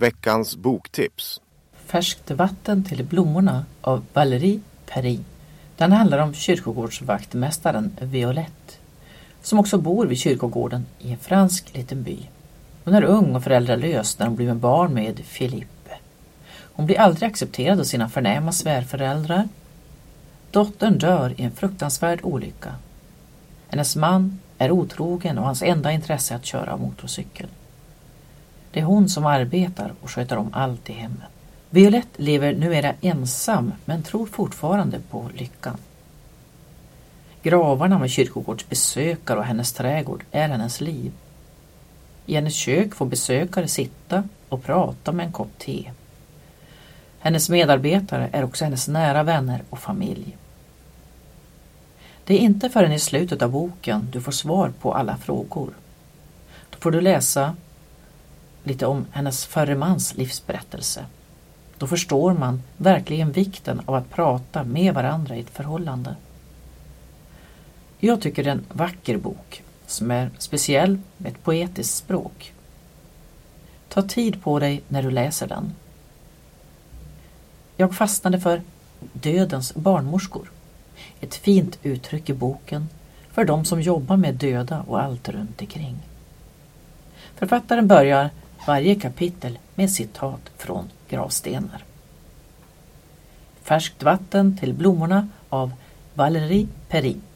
Veckans boktips. Färskt vatten till blommorna av Valérie Perrin. Den handlar om kyrkogårdsvaktmästaren Violette, som också bor vid kyrkogården i en fransk liten by. Hon är ung och föräldralös när hon blir barn med Philippe. Hon blir aldrig accepterad av sina förnäma svärföräldrar. Dottern dör i en fruktansvärd olycka. Hennes man är otrogen och hans enda intresse är att köra motorcykel. Det är hon som arbetar och sköter om allt i hemmet. Violette lever numera ensam men tror fortfarande på lyckan. Gravarna med kyrkogårdsbesökare och hennes trädgård är hennes liv. I hennes kök får besökare sitta och prata med en kopp te. Hennes medarbetare är också hennes nära vänner och familj. Det är inte förrän i slutet av boken du får svar på alla frågor. Då får du läsa lite om hennes förre mans livsberättelse. Då förstår man verkligen vikten av att prata med varandra i ett förhållande. Jag tycker det är en vacker bok som är speciell med ett poetiskt språk. Ta tid på dig när du läser den. Jag fastnade för dödens barnmorskor. Ett fint uttryck i boken för de som jobbar med döda och allt runt omkring. Författaren börjar varje kapitel med citat från gravstenar. Färskt vatten till blommorna av Valérie Perrin.